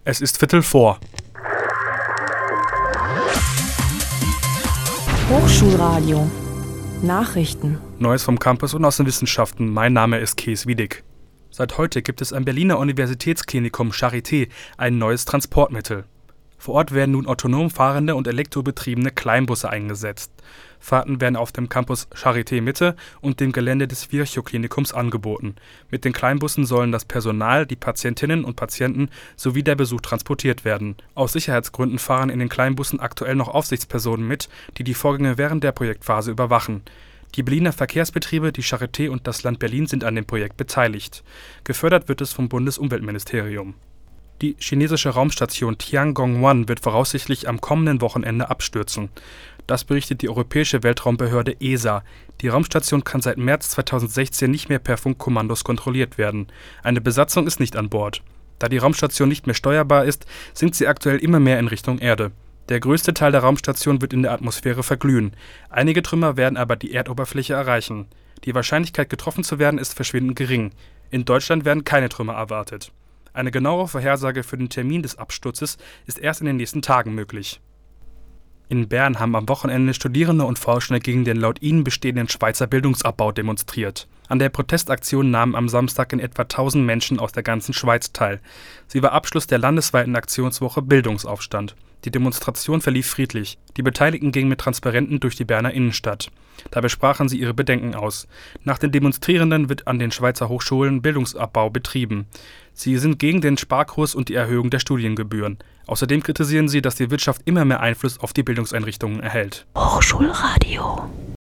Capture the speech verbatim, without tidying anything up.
Es ist Viertel vor. Hochschulradio. Nachrichten. Neues vom Campus und aus den Wissenschaften. Mein Name ist Kees Wiedig. Seit heute gibt es am Berliner Universitätsklinikum Charité ein neues Transportmittel. Vor Ort werden nun autonom fahrende und elektrobetriebene Kleinbusse eingesetzt. Fahrten werden auf dem Campus Charité Mitte und dem Gelände des Virchow-Klinikums angeboten. Mit den Kleinbussen sollen das Personal, die Patientinnen und Patienten sowie der Besuch transportiert werden. Aus Sicherheitsgründen fahren in den Kleinbussen aktuell noch Aufsichtspersonen mit, die die Vorgänge während der Projektphase überwachen. Die Berliner Verkehrsbetriebe, die Charité und das Land Berlin sind an dem Projekt beteiligt. Gefördert wird es vom Bundesumweltministerium. Die chinesische Raumstation Tiangong-eins wird voraussichtlich am kommenden Wochenende abstürzen. Das berichtet die Europäische Weltraumbehörde E S A. Die Raumstation kann seit März zweitausendsechzehn nicht mehr per Funkkommandos kontrolliert werden. Eine Besatzung ist nicht an Bord. Da die Raumstation nicht mehr steuerbar ist, sinkt sie aktuell immer mehr in Richtung Erde. Der größte Teil der Raumstation wird in der Atmosphäre verglühen. Einige Trümmer werden aber die Erdoberfläche erreichen. Die Wahrscheinlichkeit, getroffen zu werden, ist verschwindend gering. In Deutschland werden keine Trümmer erwartet. Eine genauere Vorhersage für den Termin des Absturzes ist erst in den nächsten Tagen möglich. In Bern haben am Wochenende Studierende und Forschende gegen den laut ihnen bestehenden Schweizer Bildungsabbau demonstriert. An der Protestaktion nahmen am Samstag in etwa tausend Menschen aus der ganzen Schweiz teil. Sie war Abschluss der landesweiten Aktionswoche Bildungsaufstand. Die Demonstration verlief friedlich. Die Beteiligten gingen mit Transparenten durch die Berner Innenstadt. Dabei sprachen sie ihre Bedenken aus. Nach den Demonstrierenden wird an den Schweizer Hochschulen Bildungsabbau betrieben. Sie sind gegen den Sparkurs und die Erhöhung der Studiengebühren. Außerdem kritisieren sie, dass die Wirtschaft immer mehr Einfluss auf die Bildungseinrichtungen erhält. Hochschulradio.